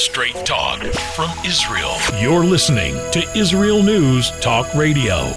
Straight talk from Israel. You're listening to Israel News Talk Radio.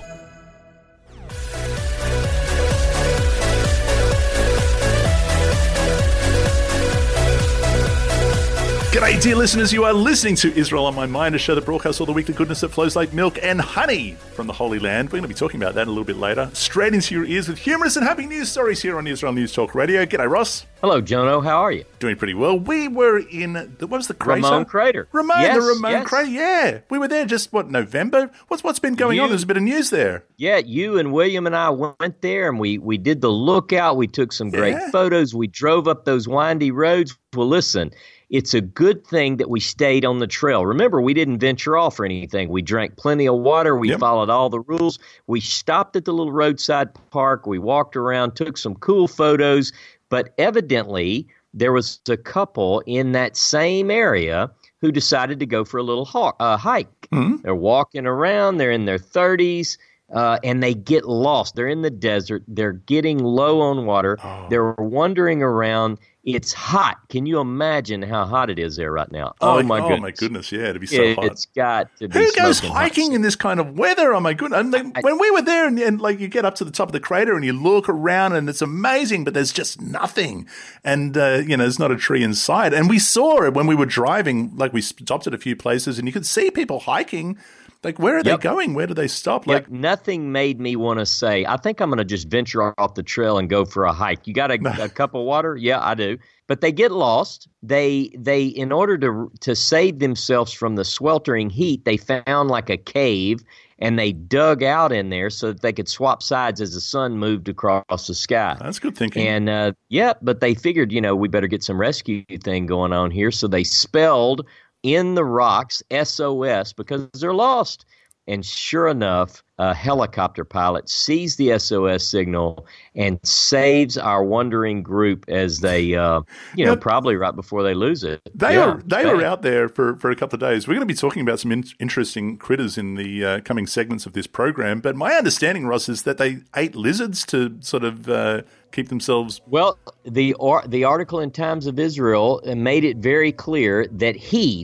G'day, dear listeners. You are listening to Israel on My Mind, a show that broadcasts all the weekly goodness that flows like milk and honey from the Holy Land. We're going to be talking about that a little bit later. Straight into your ears with humorous and happy news stories here on Israel News Talk Radio. G'day, Ross. Hello, Jono. How are you? Doing pretty well. We were in, what was the crater? Ramon Crater. The Ramon Crater, yeah. We were there just, November? What's been going on? There's a bit of news there. Yeah, you and William and I went there, and we did the lookout. We took some great photos. We drove up those windy roads. Well, listen, it's a good thing that we stayed on the trail. Remember, we didn't venture off or anything. We drank plenty of water. We followed all the rules. We stopped at the little roadside park. We walked around, took some cool photos. But evidently, there was a couple in that same area who decided to go for a little hike. Mm-hmm. They're walking around. They're in their 30s. And they get lost. They're in the desert. They're getting low on water. Oh. They're wandering around. It's hot. Can you imagine how hot it is there right now? Oh my goodness. Oh, my goodness. Yeah, it'd be so hot. It's got to be Who goes hiking in this kind of weather? Oh, my goodness. And when we were there and like you get up to the top of the crater and you look around and it's amazing, but there's just nothing. And, there's not a tree in sight. And we saw it when we were driving. Like we stopped at a few places and you could see people hiking. Like, where are they going? Where do they stop? Like, nothing made me want to say, I think I'm going to just venture off the trail and go for a hike. You got a cup of water? Yeah, I do. But they get lost. They in order to save themselves from the sweltering heat, they found like a cave and they dug out in there so that they could swap sides as the sun moved across the sky. That's good thinking. And but they figured, we better get some rescue thing going on here. So they spelled in the rocks, SOS, because they're lost. And sure enough, a helicopter pilot sees the SOS signal and saves our wandering group as they, probably right before they lose it. They were out there for a couple of days. We're going to be talking about some interesting critters in the coming segments of this program. But my understanding, Ross, is that they ate lizards to sort of keep themselves. Well, the article in Times of Israel made it very clear that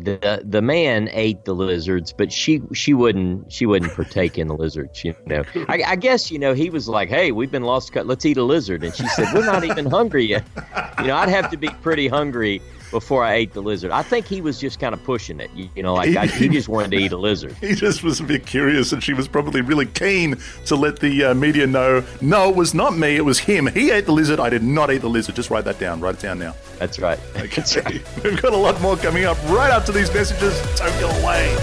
the man ate the lizards, but she wouldn't partake in the lizards. I guess he was like, hey, we've been lost. Let's eat a lizard, and she said, we're not even hungry yet. I'd have to be pretty hungry before I ate the lizard. I think he was just kind of pushing it, he just wanted to eat a lizard. He just was a bit curious, and she was probably really keen to let the media know, no, it was not me, it was him. He ate the lizard, I did not eat the lizard. Just write that down. Write it down now. That's right. Okay. That's right. We've got a lot more coming up right after these messages. Don't go away.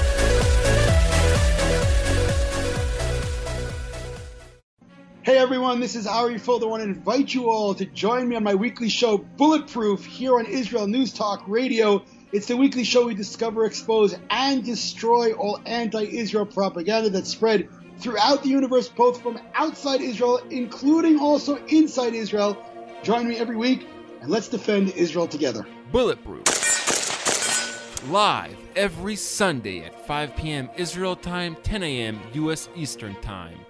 Hey everyone, this is Ari Fuller. I want to invite you all to join me on my weekly show, Bulletproof, here on Israel News Talk Radio. It's the weekly show we discover, expose, and destroy all anti-Israel propaganda that's spread throughout the universe, both from outside Israel, including also inside Israel. Join me every week, and let's defend Israel together. Bulletproof. Live every Sunday at 5 p.m. Israel time, 10 a.m. U.S. Eastern time.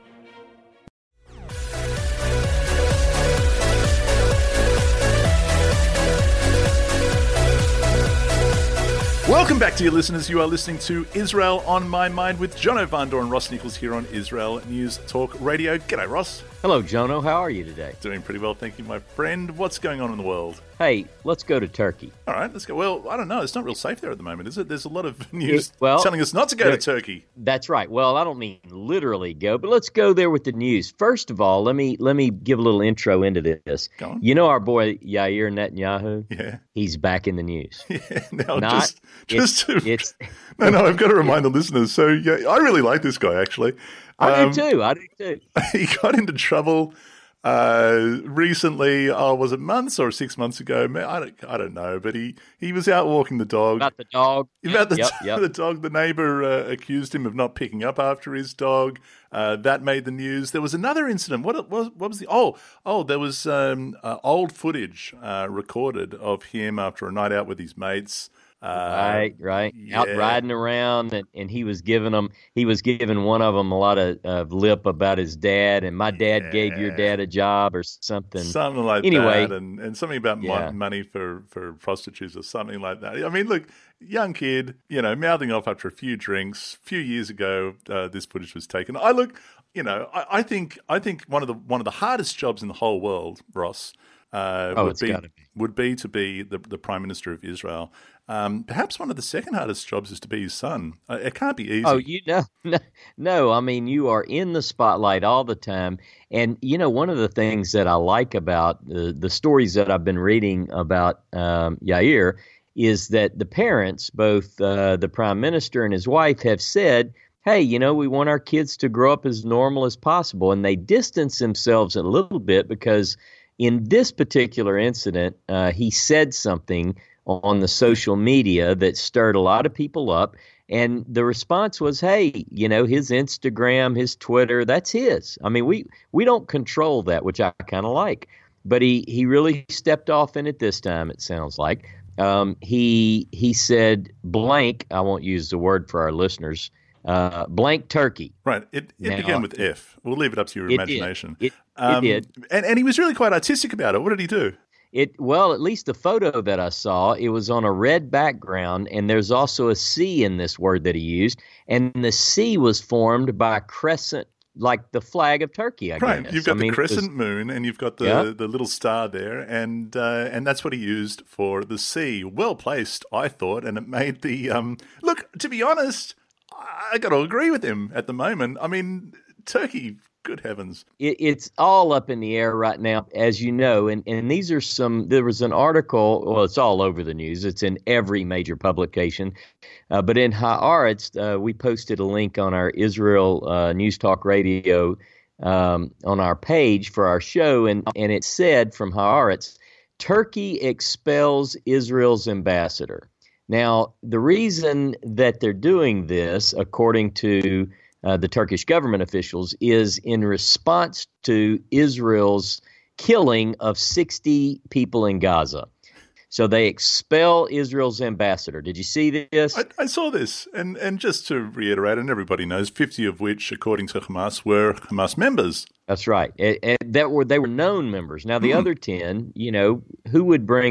Welcome back to your listeners. You are listening to Israel on My Mind with Jono Vandor and Ross Nichols here on Israel News Talk Radio. G'day, Ross. Hello, Jono. How are you today? Doing pretty well, thank you, my friend. What's going on in the world? Hey, let's go to Turkey. All right, let's go. Well, I don't know. It's not real safe there at the moment, is it? There's a lot of news telling us not to go to Turkey. That's right. Well, I don't mean literally go, but let's go there with the news. First of all, let me give a little intro into this. Go on. You know our boy Yair Netanyahu? Yeah. He's back in the news. Yeah. Now, I've got to remind the listeners. So, yeah, I really like this guy, actually. I do too. He got into trouble recently. Was it months or 6 months ago? I don't know. But he was out walking the dog. About the dog. The dog. The neighbor accused him of not picking up after his dog. That made the news. There was another incident. What was the? There was old footage recorded of him after a night out with his mates. Right. Yeah. Out riding around, and he was giving one of them a lot of lip about his dad, and my dad gave your dad a job or something. Something like anyway, that, and something about money for prostitutes or something like that. I mean, look, young kid, mouthing off after a few drinks. A few years ago, this footage was taken. I think one of the hardest jobs in the whole world, Ross, would be to be the Prime Minister of Israel. Perhaps one of the second hardest jobs is to be his son. It can't be easy. Oh, no. I mean, you are in the spotlight all the time. And, one of the things that I like about the stories that I've been reading about Yair is that the parents, both the Prime Minister and his wife, have said, hey, we want our kids to grow up as normal as possible. And they distance themselves a little bit because in this particular incident, he said something on the social media that stirred a lot of people up. And the response was, hey, his Instagram, his Twitter, that's his. I mean, we don't control that, which I kind of like. But he really stepped off in it this time, it sounds like. He said blank, I won't use the word for our listeners, blank turkey. Right. It began with F. We'll leave it up to your imagination. It did. And he was really quite artistic about it. What did he do? Well, at least the photo that I saw, it was on a red background, and there's also a C in this word that he used, and the C was formed by a crescent, like the flag of Turkey, I guess. Right, you've got the crescent moon, and you've got the little star there, and that's what he used for the C. Well placed, I thought, and it made the look. To be honest, I got to agree with him at the moment. I mean, Turkey. Good heavens. It's all up in the air right now, as you know, and these are there was an article, well, it's all over the news. It's in every major publication. But in Haaretz, we posted a link on our Israel News Talk Radio on our page for our show, and it said from Haaretz, Turkey expels Israel's ambassador. Now, the reason that they're doing this, according to the Turkish government officials, is in response to Israel's killing of 60 people in Gaza. So they expel Israel's ambassador. Did you see this? I saw this. And just to reiterate, and everybody knows, 50 of which, according to Hamas, were Hamas members. That's right. And they were known members. Now, the other 10, who would bring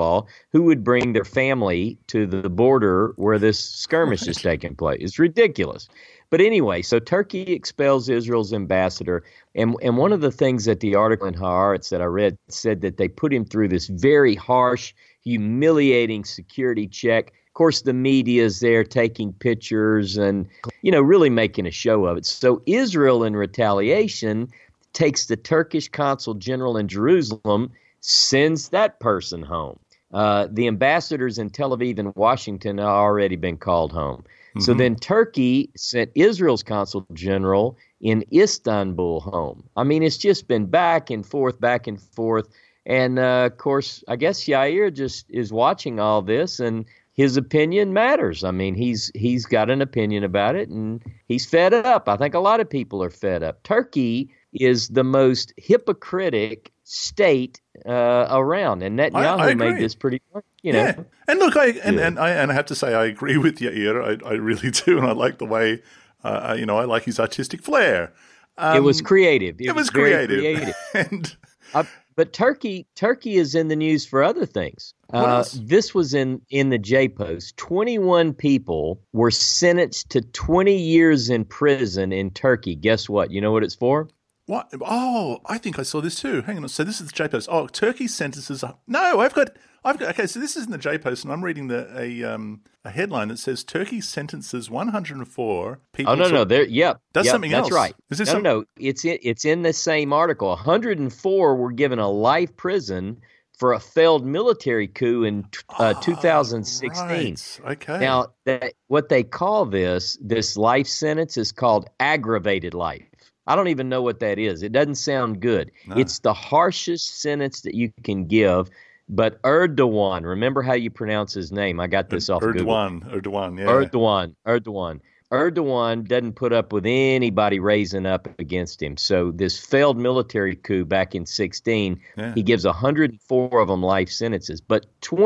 their family to the border where this skirmish is taking place? It's ridiculous. But anyway, so Turkey expels Israel's ambassador. And one of the things that the article in Haaretz that I read said that they put him through this very harsh, humiliating security check. Of course, the media is there taking pictures and, really making a show of it. So Israel, in retaliation, takes the Turkish consul general in Jerusalem, sends that person home. The ambassadors in Tel Aviv and Washington have already been called home. So then Turkey sent Israel's consul general in Istanbul home. I mean, it's just been back and forth. And, of course, I guess Yair just is watching all this, and his opinion matters. I mean, he's got an opinion about it, and he's fed up. I think a lot of people are fed up. Turkey is the most hypocritic state around, and Netanyahu made this pretty clear. Yeah, and look, I have to say I agree with Yair. I really do, and I like the way, I like his artistic flair. It was creative. It was creative. Creative. And but Turkey is in the news for other things. This was in the J-Post. 21 people were sentenced to 20 years in prison in Turkey. Guess what? You know what it's for? What? Oh, I think I saw this too. Hang on. So this is the J-Post. Oh, Turkey sentences. No, I've got. Okay, so this is in the J-Post, and I'm reading a headline that says Turkey sentences 104 people. Oh no, there. Yep, that's something else. That's right. Is this no? It's in the same article. 104 were given a life prison for a failed military coup in 2016. Right. Okay. Now, what they call this life sentence is called aggravated life. I don't even know what that is. It doesn't sound good. No. It's the harshest sentence that you can give. But Erdogan, remember how you pronounce his name? I got this off Google. Erdogan, yeah. Erdogan. Erdogan doesn't put up with anybody raising up against him. So this failed military coup back in 2016, he gives 104 of them life sentences. But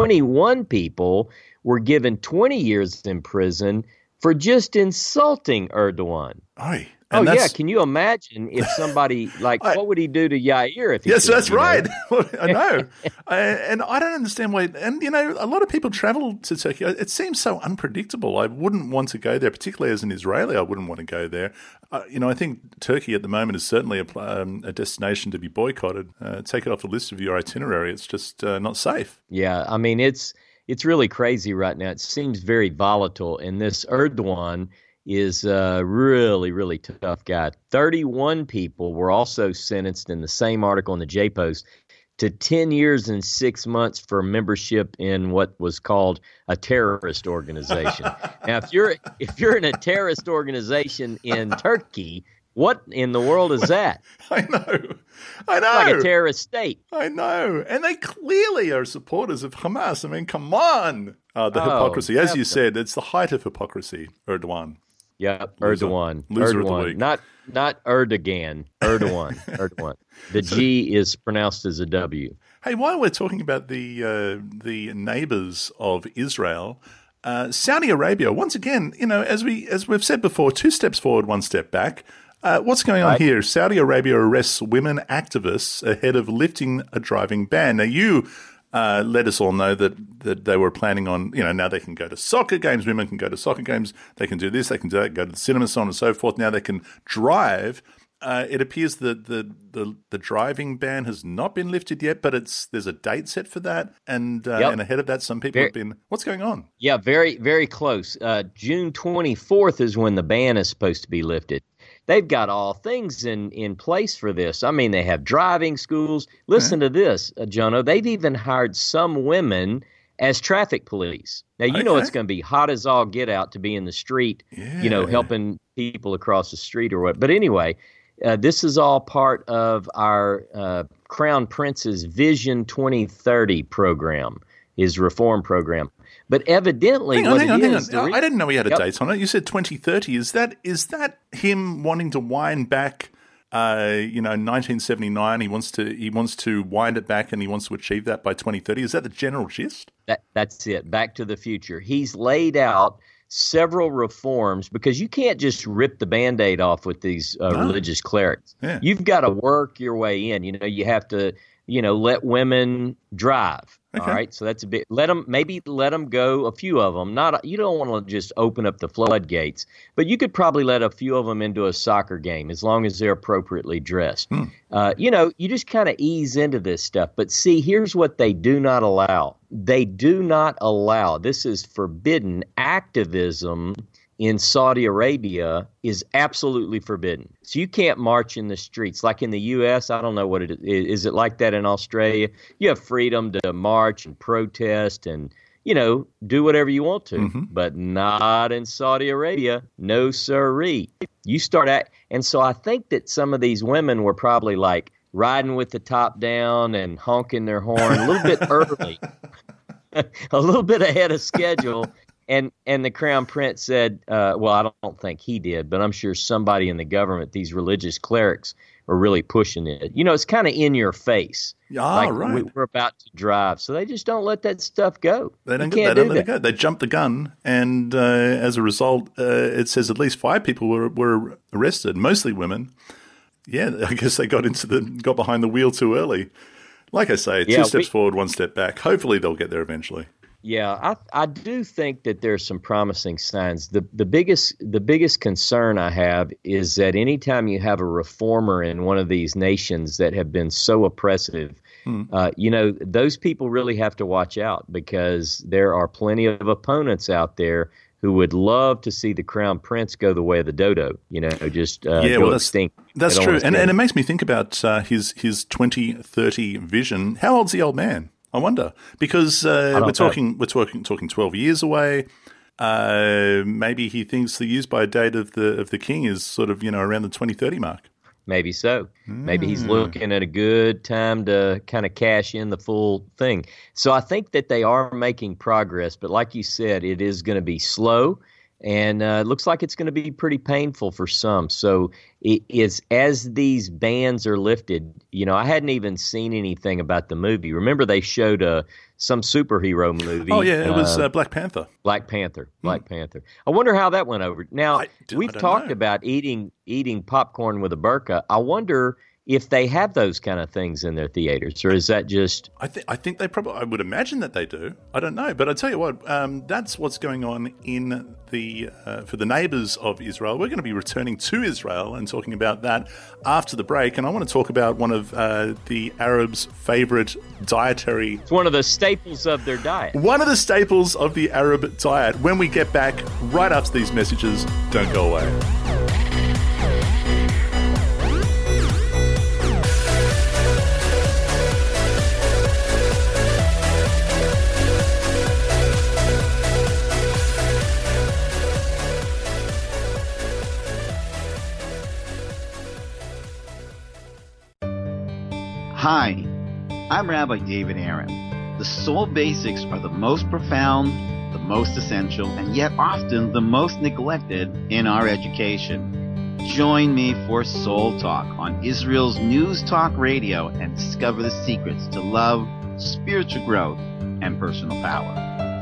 21 people were given 20 years in prison for just insulting Erdogan. Yeah. Can you imagine if somebody what would he do to Yair if he Yes, that's right. I know. And I don't understand why. And, a lot of people travel to Turkey. It seems so unpredictable. I wouldn't want to go there, particularly as an Israeli. I wouldn't want to go there. I think Turkey at the moment is certainly a destination to be boycotted. Take it off the list of your itinerary. It's just not safe. Yeah, I mean, it's really crazy right now. It seems very volatile. And this Erdogan is a really, really tough guy. 31 people were also sentenced in the same article in the J-Post to 10 years and 6 months for membership in what was called a terrorist organization. Now, if you're in a terrorist organization in Turkey, what in the world is that? I know. Like a terrorist state. I know. And they clearly are supporters of Hamas. I mean, come on. The hypocrisy. As you said, it's the height of hypocrisy, Erdogan. Yeah, Erdogan. Loser of the week. Not Erdogan. Erdogan. The G is pronounced as a W. Hey, while we're talking about the neighbors of Israel, Saudi Arabia, once again, as we've said before, 2 steps forward, 1 step back. What's going on here? Saudi Arabia arrests women activists ahead of lifting a driving ban. Now, you let us all know that they were planning on, now they can go to soccer games. Women can go to soccer games. They can do this. They can do that. Go to the cinema, so on and so forth. Now they can drive. It appears that the driving ban has not been lifted yet, but there's a date set for that. And ahead of that, some people have been. What's going on? Yeah, very, very close. June 24th is when the ban is supposed to be lifted. They've got all things in place for this. I mean, they have driving schools. Listen to this, Jono. They've even hired some women as traffic police. Now, you know it's going to be hot as all get out to be in the street, helping people across the street or what. But anyway, this is all part of our Crown Prince's Vision 2030 program, his reform program. But evidently, hang on. I didn't know he had a date on it. You said 2030. Is that him wanting to wind back? 1979. He wants to wind it back, and he wants to achieve that by 2030. Is that the general gist? That's it. Back to the future. He's laid out several reforms because you can't just rip the Band-Aid off with these religious clerics. Yeah. You've got to work your way in. You have to. Let women drive. Okay. All right. So that's a bit, let them go, a few of them. You don't want to just open up the floodgates, but you could probably let a few of them into a soccer game as long as they're appropriately dressed. You just kind of ease into this stuff. But see, here's what they do not allow. They do not allow, this is forbidden, activism in Saudi Arabia is absolutely forbidden. So you can't march in the streets. Like in the U.S., I don't know what it is. Is it like that in Australia? You have freedom to march and protest and, do whatever you want to. Mm-hmm. But not in Saudi Arabia. No sirree. You start at, and so I think that some of these women were probably like riding with the top down and honking their horn a little bit early, a little bit ahead of schedule. And the Crown Prince said, well, I don't think he did, but I'm sure somebody in the government, these religious clerics, are really pushing it. It's kind of in your face. Right. We're about to drive. So they just don't let that stuff go. They don't let it go. They jump the gun. And as a result, it says at least 5 people were arrested, mostly women. Yeah, I guess they got behind the wheel too early. Like I say, 2 steps forward, 1 step back. Hopefully they'll get there eventually. Yeah, I do think that there's some promising signs. The biggest concern I have is that anytime you have a reformer in one of these nations that have been so oppressive, those people really have to watch out because there are plenty of opponents out there who would love to see the Crown Prince go the way of the dodo, go extinct. That's true. And it makes me think about his 2030 vision. How old's the old man? I wonder, because we're talking 12 years away. Maybe he thinks the use-by date of the king is sort of around the 2030 mark. Maybe so. Maybe he's looking at a good time to kind of cash in the full thing. So I think that they are making progress, but like you said, it is going to be slow. And it looks like it's going to be pretty painful for some. So it is, as these bans are lifted, I hadn't even seen anything about the movie. Remember, they showed some superhero movie. Oh, yeah, it was Black Panther. Black Panther. I wonder how that went over. Now, we've talked about eating popcorn with a burqa. I wonder if they have those kind of things in their theaters, or is that just... I think they probably... I would imagine that they do. I don't know. But I tell you what, that's what's going on in the for the neighbours of Israel. We're going to be returning to Israel and talking about that after the break. And I want to talk about one of the Arabs' favourite dietary... It's one of the staples of their diet. One of the staples of the Arab diet. When we get back, right after these messages, don't go away. Hi, I'm Rabbi David Aaron. The soul basics are the most profound, the most essential, and yet often the most neglected in our education. Join me for Soul Talk on Israel's News Talk Radio and discover the secrets to love, spiritual growth, and personal power.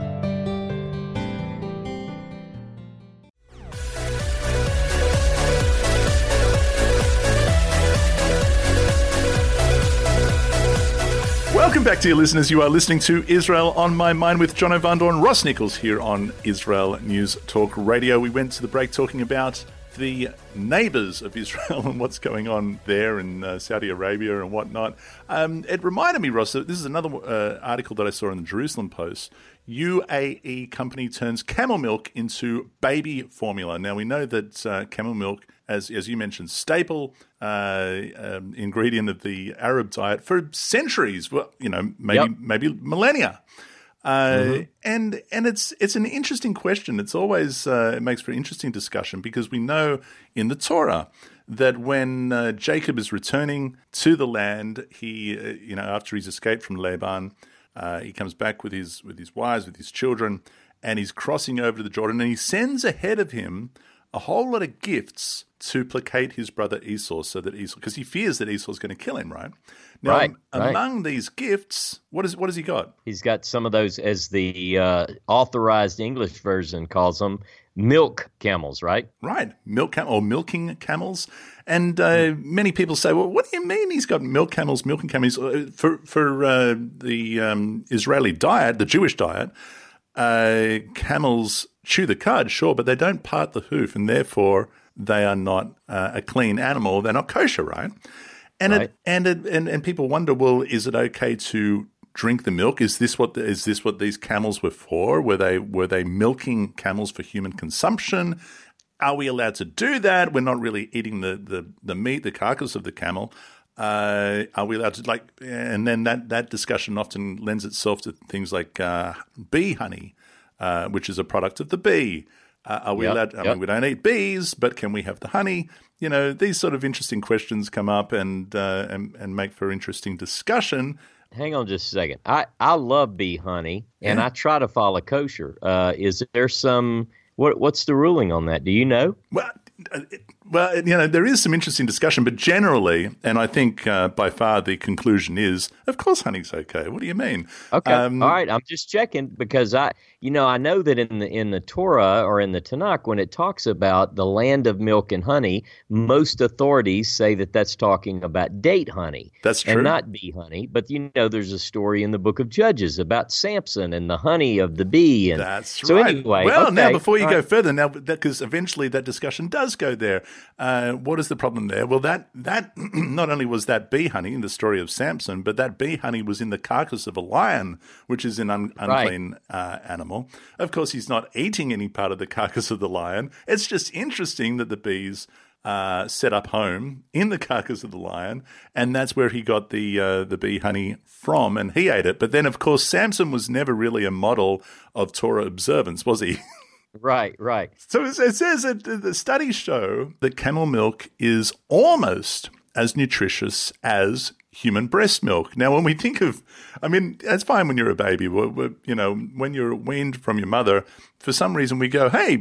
Welcome back to your listeners. You are listening to Israel on My Mind with Jono Van Dorn, Ross Nichols here on Israel News Talk Radio. We went to the break talking about the neighbours of Israel and what's going on there in Saudi Arabia and whatnot. It reminded me, Ross, that this is another article that I saw in the Jerusalem Post. UAE company turns camel milk into baby formula. Now, we know that camel milk, as you mentioned, staple ingredient of the Arab diet for centuries. Well, maybe millennia. And it's an interesting question. It's always it makes for interesting discussion because we know in the Torah that when Jacob is returning to the land, he after he's escaped from Laban, he comes back with his wives, with his children, and he's crossing over to the Jordan, and he sends ahead of him a whole lot of gifts to placate his brother Esau, because he fears that Esau's going to kill him, right? Now, among these gifts, what has he got? He's got some of those, as the authorized English version calls them, milk camels, right? Right, milking camels. And many people say, well, what do you mean he's got milking camels? For the Israeli diet, the Jewish diet, camels chew the cud, sure, but they don't part the hoof, and therefore they are not a clean animal. They're not kosher, right? And people wonder, well, is it okay to drink the milk? Is this what these camels were for? Were they milking camels for human consumption? Are we allowed to do that? We're not really eating the meat, the carcass of the camel. Are we allowed to and then that discussion often lends itself to things like bee honey, which is a product of the bee. Are we allowed? I mean, we don't eat bees, but can we have the honey? These sort of interesting questions come up and make for interesting discussion. Hang on just a second. I love bee honey, and I try to follow kosher. Is there some? What's the ruling on that? Do you know? Well, there is some interesting discussion, but generally, and I think by far the conclusion is, of course, honey's okay. What do you mean? Okay, all right. I'm just checking because I know that in the Torah or in the Tanakh, when it talks about the land of milk and honey, most authorities say that that's talking about date honey. That's true, and not bee honey. But there's a story in the Book of Judges about Samson and the honey of the bee. And that's so right. Anyway, well, now before you go further, because eventually that discussion does go there. What is the problem there? Well, that not only was that bee honey in the story of Samson, but that bee honey was in the carcass of a lion, which is an unclean animal. Of course, he's not eating any part of the carcass of the lion. It's just interesting that the bees set up home in the carcass of the lion, and that's where he got the bee honey from, and he ate it. But then, of course, Samson was never really a model of Torah observance, was he? Right. So it says that the studies show that camel milk is almost as nutritious as human breast milk. Now, when we think of, it's fine when you're a baby. When you're weaned from your mother, for some reason we go, hey,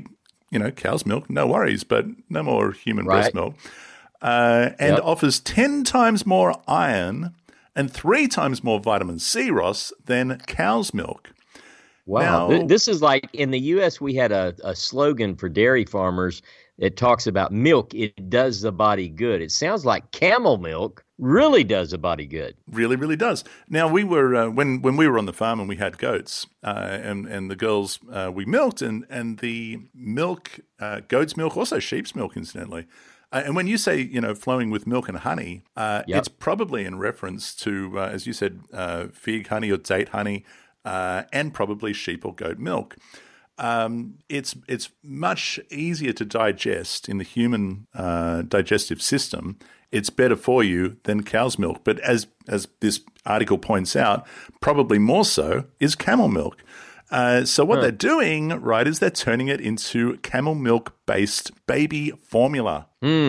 cow's milk, no worries, but no more human breast milk. And offers 10 times more iron and 3 times more vitamin C, Ross, than cow's milk. Wow. Now, this is like in the U.S., we had a slogan for dairy farmers. It talks about milk. It does the body good. It sounds like camel milk really does the body good. Really, really does. Now, we were when we were on the farm and we had goats, and the girls we milked, and the milk, goat's milk, also sheep's milk, incidentally. And when you say, flowing with milk and honey, it's probably in reference to, as you said, fig honey or date honey, and probably sheep or goat milk. It's much easier to digest in the human digestive system. It's better for you than cow's milk. But as this article points out, probably more so is camel milk. So what they're doing, right, is they're turning it into camel milk-based baby formula.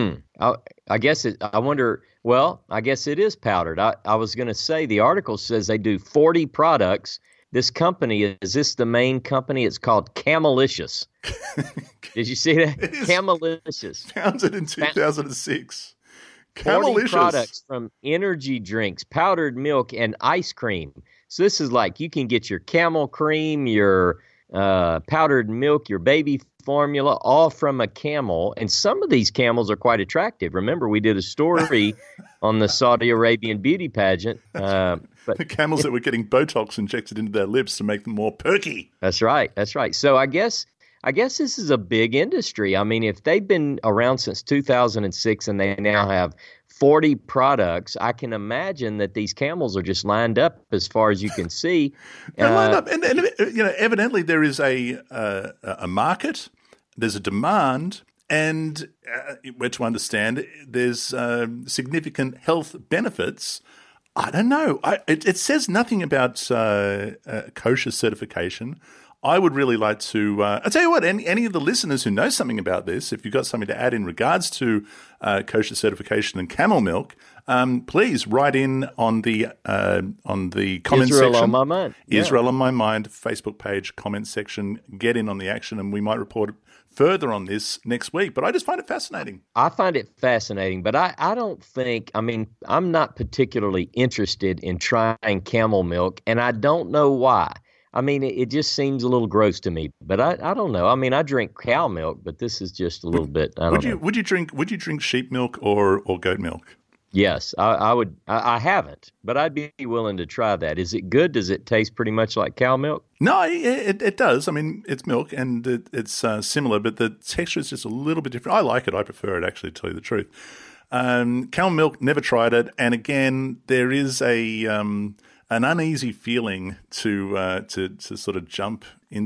I guess I wonder, I guess it is powdered. I was going to say the article says they do 40 products. This company, is this the main company? It's called Camelicious. Did you see that? Camelicious. Founded in 2006. 40 products from energy drinks, powdered milk, and ice cream. So this is like you can get your camel cream, your powdered milk, your baby formula, all from a camel. And some of these camels are quite attractive. Remember, we did a story on the Saudi Arabian beauty pageant. But the camels that were getting Botox injected into their lips to make them more perky. That's right. That's right. So I guess this is a big industry. I mean, if they've been around since 2006 and they now have 40 products, I can imagine that these camels are just lined up as far as you can see. They're lined up. And evidently there is a market, there's a demand, and we're to understand there's significant health benefits. I don't know. It says nothing about kosher certification. I would really like to I'll tell you what, any of the listeners who know something about this, if you've got something to add in regards to kosher certification and camel milk, please write in on the comment Israel section. On My Mind. Israel on My Mind Facebook page, comment section. Get in on the action, and we might report further on this next week. But I just find it fascinating. I find it fascinating, but I don't think, I'm not particularly interested in trying camel milk, and I don't know why. It just seems a little gross to me, but I don't know. I drink cow milk, but this is just a little bit. Would you drink sheep milk or goat milk? Yes, I would. I haven't, but I'd be willing to try that. Is it good? Does it taste pretty much like cow milk? No, it does. It's milk and it's similar, but the texture is just a little bit different. I like it. I prefer it, actually, to tell you the truth. Cow milk, never tried it. And again, there is an uneasy feeling to sort of jump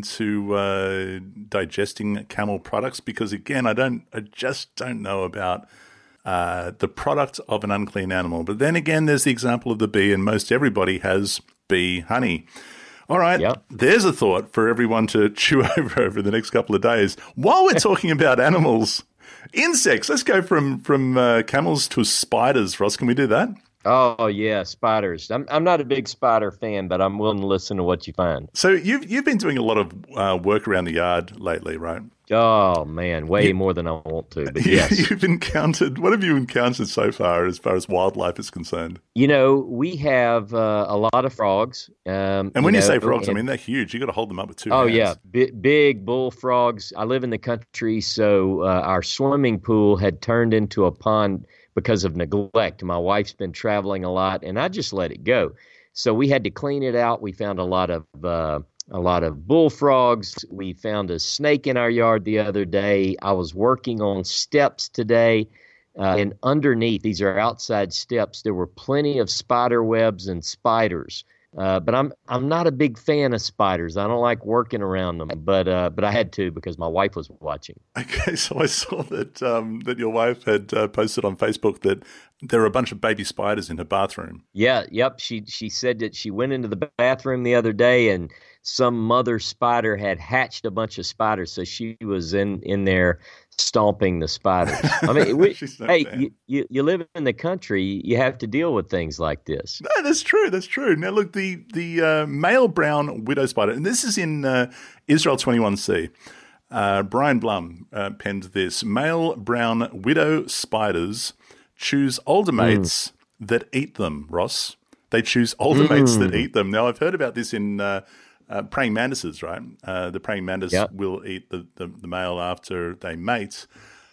into digesting camel products because, again, I just don't know about the product of an unclean animal. But then again, there's the example of the bee, and most everybody has bee honey. All right, There's a thought for everyone to chew over the next couple of days. While we're talking about animals, insects, let's go from camels to spiders, Ross. Can we do that? Oh, yeah, spiders. I'm not a big spider fan, but I'm willing to listen to what you find. So you've been doing a lot of work around the yard lately, right? Oh, man, way more than I want to, but yes. What have you encountered so far as wildlife is concerned? We have a lot of frogs. And when you say frogs, they're huge. You got to hold them up with two hands. Oh, yeah, big bullfrogs. I live in the country, so our swimming pool had turned into a pond because of neglect. My wife's been traveling a lot, and I just let it go. So we had to clean it out. We found a lot of bullfrogs. We found a snake in our yard the other day. I was working on steps today, and underneath, these are outside steps, there were plenty of spider webs and spiders. But I'm not a big fan of spiders. I don't like working around them, but I had to because my wife was watching. Okay, so I saw that your wife had posted on Facebook that there are a bunch of baby spiders in her bathroom. Yeah, yep. She said that she went into the bathroom the other day and some mother spider had hatched a bunch of spiders, so she was in there stomping the spiders. You live in the country, you have to deal with things like this. No, that's true. That's true. Now, look, the male brown widow spider, and this is in Israel 21C. Brian Blum penned this. Male brown widow spiders choose older mates that eat them, Ross. They choose older mates that eat them. Now, I've heard about this in praying mantises, right? The praying mantis will eat the male after they mate.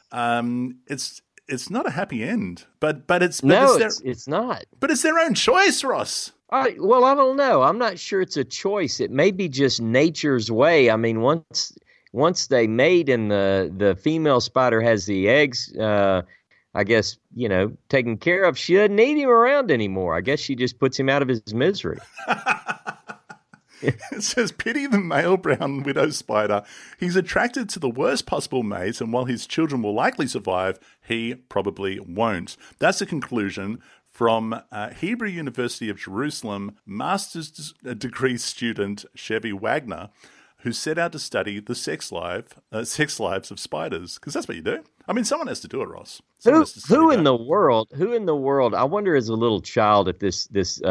It's not a happy end, but it's not. But it's their own choice, Ross. Well, I don't know. I'm not sure it's a choice. It may be just nature's way. I mean, once they mate and the female spider has the eggs, I guess, taken care of, she doesn't need him around anymore. I guess she just puts him out of his misery. It says, pity the male brown widow spider. He's attracted to the worst possible mate, and while his children will likely survive, he probably won't. That's a conclusion from Hebrew University of Jerusalem master's degree student Chevy Wagner, who set out to study the sex lives of spiders, because that's what you do. I mean, someone has to do it, Ross. Who in the world? I wonder, as a little child, if this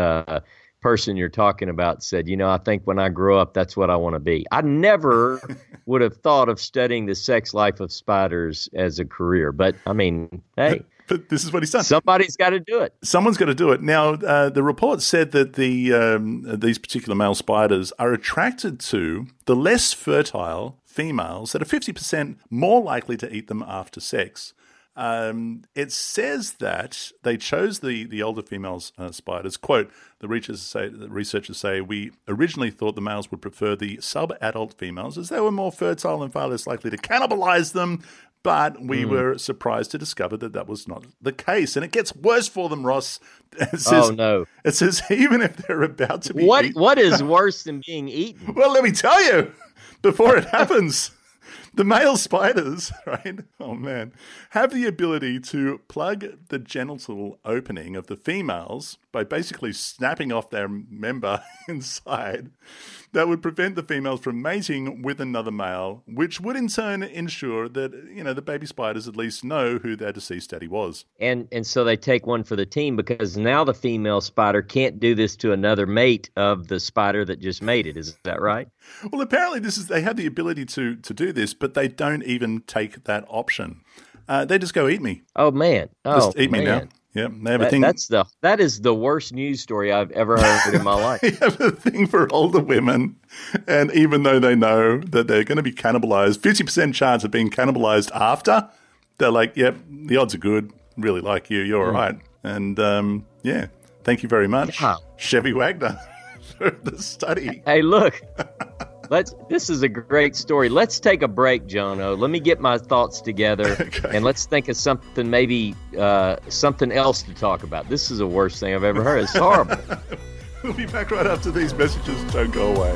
person you're talking about said, I think when I grow up, that's what I want to be. I never would have thought of studying the sex life of spiders as a career. But, I mean, hey. But this is what he's done. Somebody's got to do it. Someone's got to do it. Now, the report said that these particular male spiders are attracted to the less fertile females that are 50% more likely to eat them after sex. It says that they chose the older females spiders. Quote, the researchers say, we originally thought the males would prefer the sub-adult females as they were more fertile and far less likely to cannibalize them, but we were surprised to discover that was not the case. And it gets worse for them, Ross. It says, no. It says even if they're about to be eaten. What is worse than being eaten? Well, let me tell you, before it happens. The male spiders, right? Oh, man. Have the ability to plug the genital opening of the females by basically snapping off their member inside. That would prevent the females from mating with another male, which would in turn ensure that, the baby spiders at least know who their deceased daddy was. And so they take one for the team, because now the female spider can't do this to another mate of the spider that just mated. Is that right? Well, apparently they have the ability to do this, but they don't even take that option. They just go, eat me. Oh, man. Just eat me now. Yeah, they have a thing. That is the worst news story I've ever heard in my life. They have a thing for older women, and even though they know that they're going to be cannibalized, 50% chance of being cannibalized after, they're like, yep, the odds are good. Really like you. You're all right. And thank you very much, Chevy Wagner, for the study. Hey, look. This is a great story. Let's take a break, Jono. Let me get my thoughts together, and let's think of something, maybe something else to talk about. This is the worst thing I've ever heard. It's horrible. We'll be back right after these messages. Don't go away.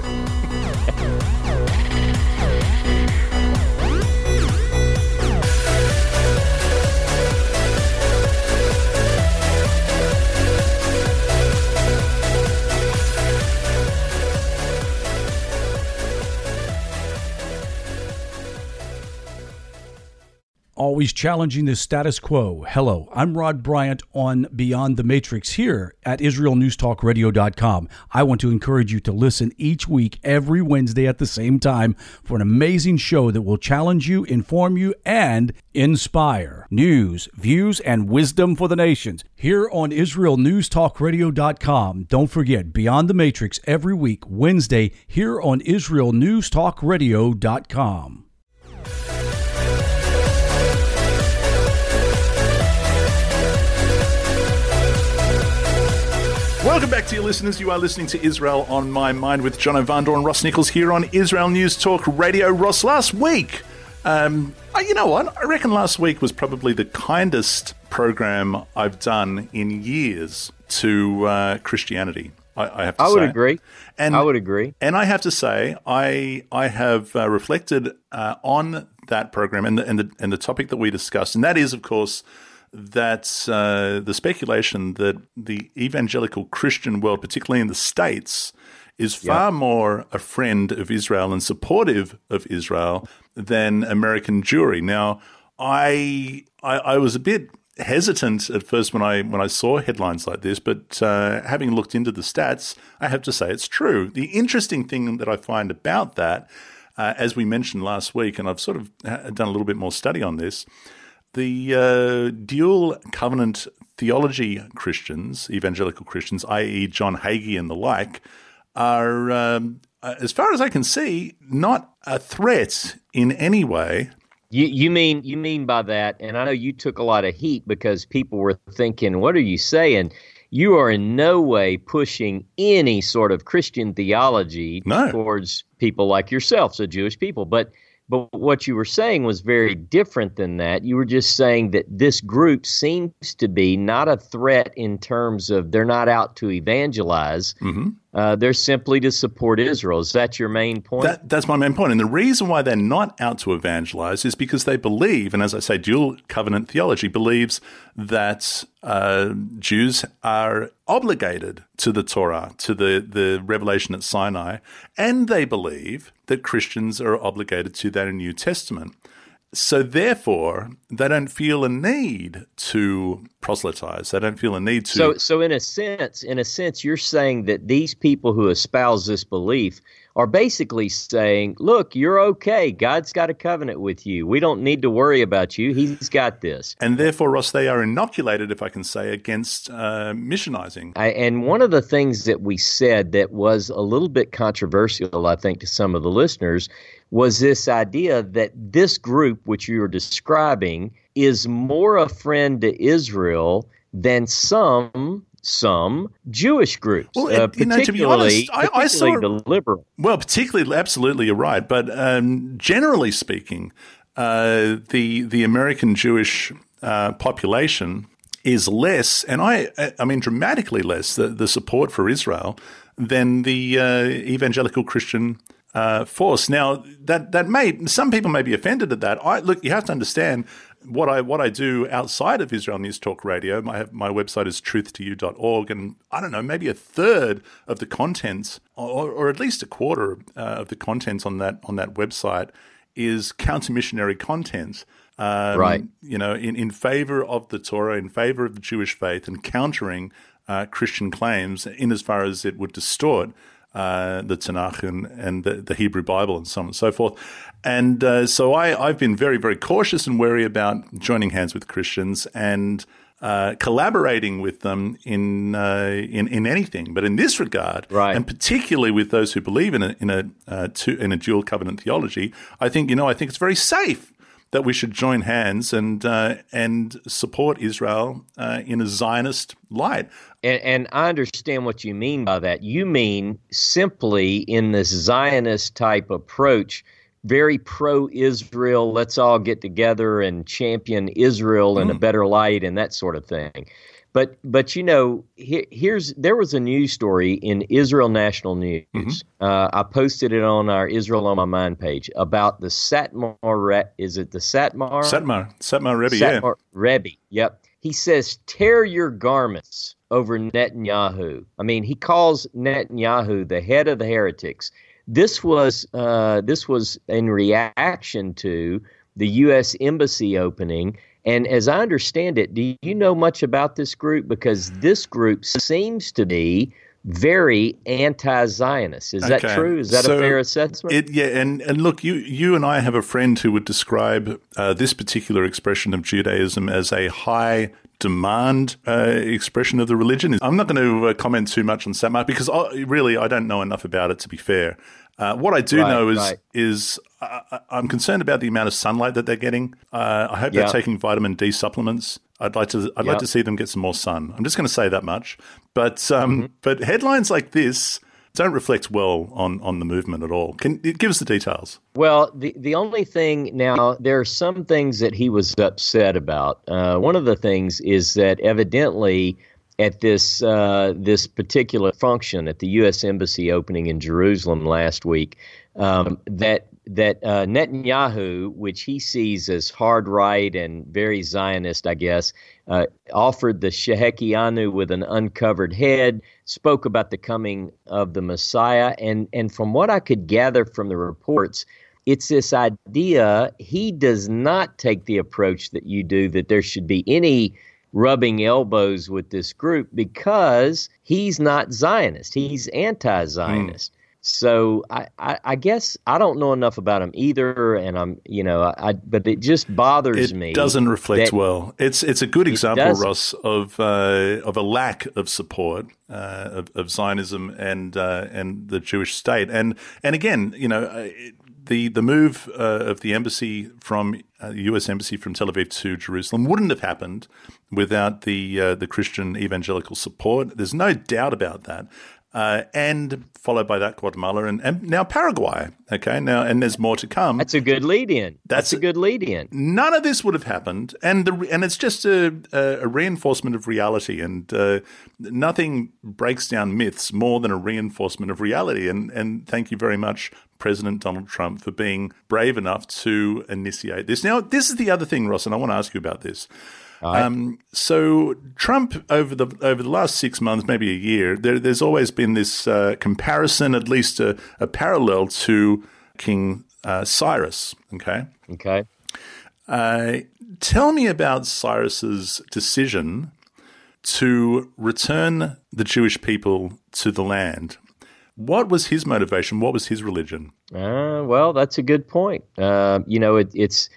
Always challenging the status quo. Hello, I'm Rod Bryant on Beyond the Matrix here at IsraelNewsTalkRadio.com. I want to encourage you to listen each week, every Wednesday at the same time, for an amazing show that will challenge you, inform you, and inspire. News, views, and wisdom for the nations. Here on IsraelNewsTalkRadio.com. Don't forget, Beyond the Matrix every week, Wednesday, here on IsraelNewsTalkRadio.com. Welcome back to your listeners. You are listening to Israel on My Mind with John O'Vandor and Ross Nichols here on Israel News Talk Radio. Ross, last week, you know what? I reckon last week was probably the kindest program I've done in years to Christianity. I have to say. I would agree. I would agree. And I have to say, I have reflected on that program and the topic that we discussed, and that is, of course, that's the speculation that the evangelical Christian world, particularly in the States, is far more a friend of Israel and supportive of Israel than American Jewry. Now, I was a bit hesitant at first when I saw headlines like this, but having looked into the stats, I have to say it's true. The interesting thing that I find about that, as we mentioned last week, and I've sort of done a little bit more study on this, the dual covenant theology Christians, evangelical Christians, i.e. John Hagee and the like, are, as far as I can see, not a threat in any way. You mean by that, and I know you took a lot of heat because people were thinking, what are you saying? You are in no way pushing any sort of Christian theology towards people like yourself, so Jewish people. But what you were saying was very different than that. You were just saying that this group seems to be not a threat in terms of they're not out to evangelize. Mm-hmm. They're simply to support Israel. Is that your main point? That's my main point. And the reason why they're not out to evangelize is because they believe, and as I say, dual covenant theology believes that Jews are obligated to the Torah, to the revelation at Sinai, and they believe that Christians are obligated to that in New Testament. So therefore, they don't feel a need to proselytize. They don't feel a need to. So in a sense, you're saying that these people who espouse this belief are basically saying, look, you're okay. God's got a covenant with you. We don't need to worry about you. He's got this. And therefore, Ross, they are inoculated, if I can say, against missionizing. And one of the things that we said that was a little bit controversial, I think, to some of the listeners, was this idea that this group, which you were describing, is more a friend to Israel than some Jewish groups, well, particularly, to be honest, I saw the liberal. Well, particularly, absolutely, you're right. But generally speaking, the American Jewish population is less, and I mean dramatically less, the support for Israel than the evangelical Christian force. Now, that some people may be offended at that. Look, you have to understand what I do outside of Israel News Talk Radio. My website is truth2you.org, and I don't know, maybe a third of the contents, or at least a quarter of the contents on that website is counter-missionary content. Right. You know, in favor of the Torah, in favor of the Jewish faith, and countering Christian claims in as far as it would distort the Tanakh and the Hebrew Bible and so on and so forth. And so I've been very, very cautious and wary about joining hands with Christians and collaborating with them in anything. But in this regard, right, and particularly with those who believe in a dual covenant theology, I think it's very safe that we should join hands and support Israel in a Zionist light. And I understand what you mean by that. You mean simply in this Zionist type approach, very pro-Israel, let's all get together and champion Israel in a better light and that sort of thing. But you know, there was a news story in Israel National News. Mm-hmm. I posted it on our Israel on My Mind page about the Satmar. Is it the Satmar? Satmar Rebbe. Satmar Rebbe. Yep. He says, "Tear your garments over Netanyahu." I mean, he calls Netanyahu the head of the heretics. This was in reaction to the U.S. Embassy opening. And as I understand it, do you know much about this group? Because this group seems to be very anti-Zionist. Is that true? Is that a fair assessment? And look, you and I have a friend who would describe this particular expression of Judaism as a high demand expression of the religion. I'm not going to comment too much on Satmar because I don't know enough about it, to be fair. What I do know is I'm concerned about the amount of sunlight that they're getting. I hope they're taking vitamin D supplements. I'd like to see them get some more sun. I'm just going to say that much. But but headlines like this don't reflect well on the movement at all. Can you give us the details? Well, the only thing now, there are some things that he was upset about. One of the things is that evidently at this particular function at the U.S. Embassy opening in Jerusalem last week, that Netanyahu, which he sees as hard right and very Zionist, I guess, offered the Shehekianu with an uncovered head, spoke about the coming of the Messiah, and from what I could gather from the reports, it's this idea he does not take the approach that you do, that there should be any rubbing elbows with this group because he's not Zionist. He's anti-Zionist. So I guess I don't know enough about him either, and but it just bothers me. It doesn't reflect well. It's a good example, Ross, of a lack of support of Zionism and the Jewish state. And again, the move of the embassy from U.S. embassy from Tel Aviv to Jerusalem wouldn't have happened without the Christian evangelical support. There's no doubt about that. And followed by that Guatemala and now Paraguay. Okay, and there's more to come. That's a good lead-in. That's a good lead-in. None of this would have happened, and it's just a reinforcement of reality. And nothing breaks down myths more than a reinforcement of reality. And thank you very much, President Donald Trump, for being brave enough to initiate this. Now, this is the other thing, Ross, and I want to ask you about this. So Trump over the last 6 months, maybe a year, there's always been this comparison, at least a parallel to King Cyrus. Okay. Tell me about Cyrus's decision to return the Jewish people to the land. What was his motivation? What was his religion? Well, that's a good point. It's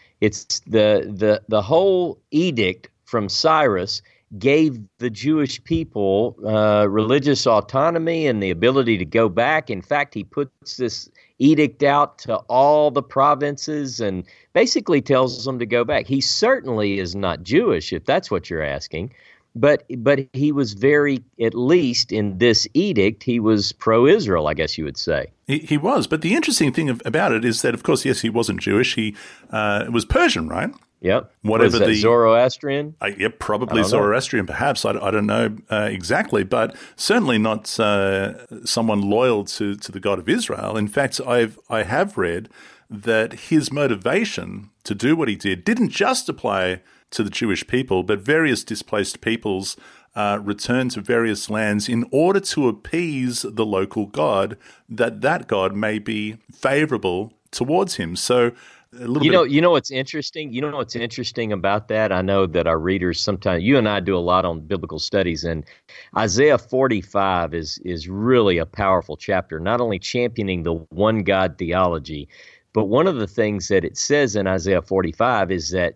the whole edict from Cyrus gave the Jewish people religious autonomy and the ability to go back. In fact, he puts this edict out to all the provinces and basically tells them to go back. He certainly is not Jewish, if that's what you're asking. But he was very, at least in this edict, he was pro-Israel, I guess you would say. He was. But the interesting thing about it is that, of course, yes, he wasn't Jewish. He was Persian, right? Yep. Whatever was that Zoroastrian? Yep, probably Zoroastrian, perhaps. I don't know exactly, but certainly not someone loyal to the God of Israel. In fact, I have read that his motivation to do what he did didn't just apply to the Jewish people, but various displaced peoples returned to various lands in order to appease the local god, that god may be favorable towards him. So you know what's interesting? You know what's interesting about that? I know that our readers sometimes, you and I do a lot on biblical studies, and Isaiah 45 is really a powerful chapter, not only championing the one God theology, but one of the things that it says in Isaiah 45 is that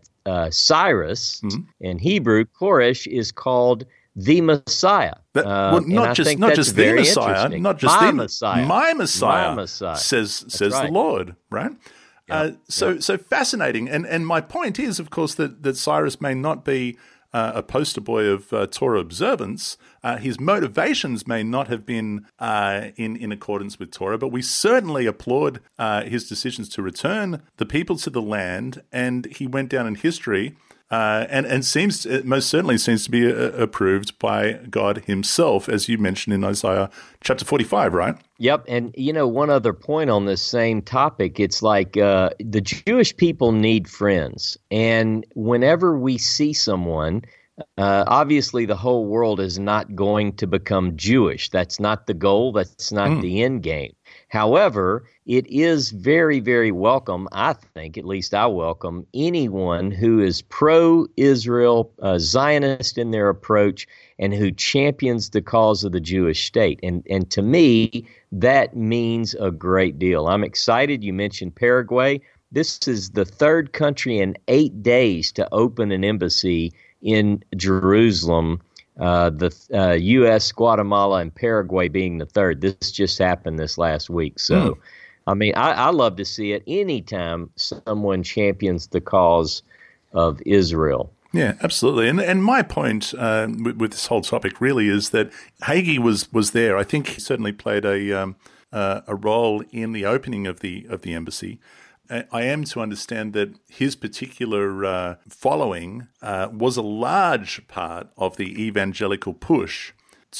Cyrus, in Hebrew, Koresh, is called the Messiah. Not just the Messiah, not just my the Messiah. My Messiah, my Messiah. says right. the Lord, right? So fascinating. And my point is, of course, that Cyrus may not be a poster boy of Torah observance. His motivations may not have been in accordance with Torah, but we certainly applaud his decisions to return the people to the land, and he went down in history and most certainly seems to be approved by God himself, as you mentioned in Isaiah chapter 45, right? Yep. And, one other point on this same topic, it's like the Jewish people need friends. And whenever we see someone, obviously the whole world is not going to become Jewish. That's not the goal. That's not the end game. However, it is very, very welcome, I think, at least I welcome, anyone who is pro-Israel, Zionist in their approach, and who champions the cause of the Jewish state. And to me, that means a great deal. I'm excited. You mentioned Paraguay. This is the third country in 8 days to open an embassy in Jerusalem. The U.S., Guatemala, and Paraguay being the third. This just happened this last week. So, I mean, I love to see it anytime someone champions the cause of Israel. Yeah, absolutely. And my point with this whole topic really is that Hagee was there. I think he certainly played a role in the opening of the embassy. I am to understand that his particular following was a large part of the evangelical push.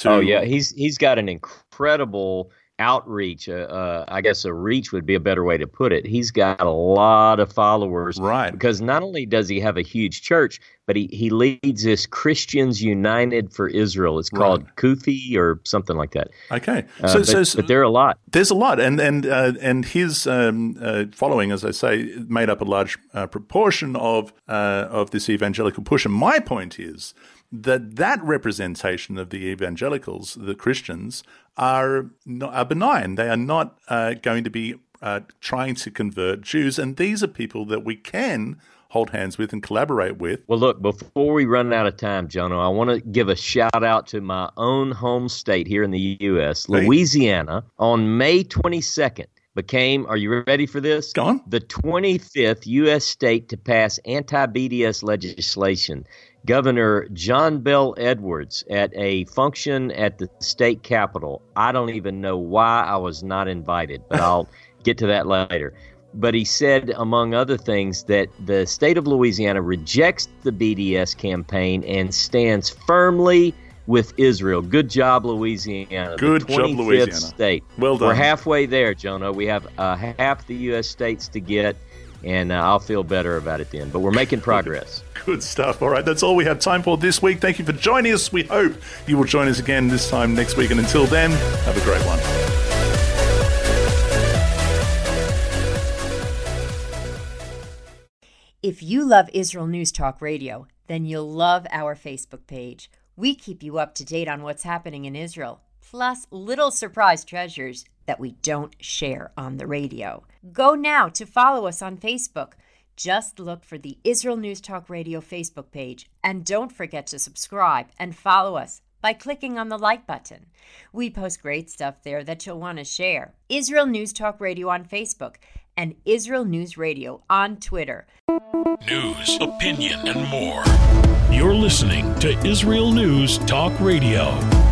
He's got an incredible outreach. I guess a reach would be a better way to put it. He's got a lot of followers, right? Because not only does he have a huge church, but he leads this Christians United for Israel. It's called Kufi or something like that. Okay, but there are a lot. There's a lot, and his following, as I say, made up a large proportion of this evangelical push. And my point is that representation of the evangelicals, the Christians, are benign. They are not going to be trying to convert Jews, and these are people that we can hold hands with and collaborate with. Well, look, before we run out of time, Jono, I want to give a shout out to my own home state here in the U.S., Louisiana, on May 22nd. Became, are you ready for this? Go on. The 25th U.S. state to pass anti-BDS legislation. Governor John Bel Edwards at a function at the state capitol. I don't even know why I was not invited, but I'll get to that later. But he said, among other things, that the state of Louisiana rejects the BDS campaign and stands firmly with Israel. Good job, Louisiana. Good the 25th job, Louisiana. State. Well done. We're halfway there, Jono. We have half the U.S. states to get, and I'll feel better about it then. But we're making progress. Good stuff. All right, that's all we have time for this week. Thank you for joining us. We hope you will join us again this time next week. And until then, have a great one. If you love Israel News Talk Radio, then you'll love our Facebook page. We keep you up to date on what's happening in Israel, plus little surprise treasures that we don't share on the radio. Go now to follow us on Facebook. Just look for the Israel News Talk Radio Facebook page, and don't forget to subscribe and follow us by clicking on the like button. We post great stuff there that you'll want to share. Israel News Talk Radio on Facebook and Israel News Radio on Twitter. News, opinion, and more. You're listening to Israel News Talk Radio.